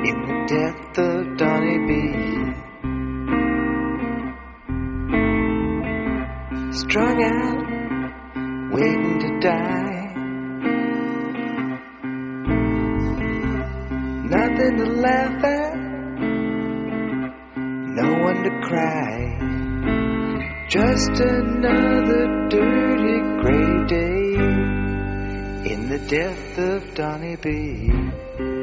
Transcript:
in the death of Donny B. Strung out, waiting to die. Nothing to laugh at, no one to cry. Just another dirty gray day in the death of Donny B.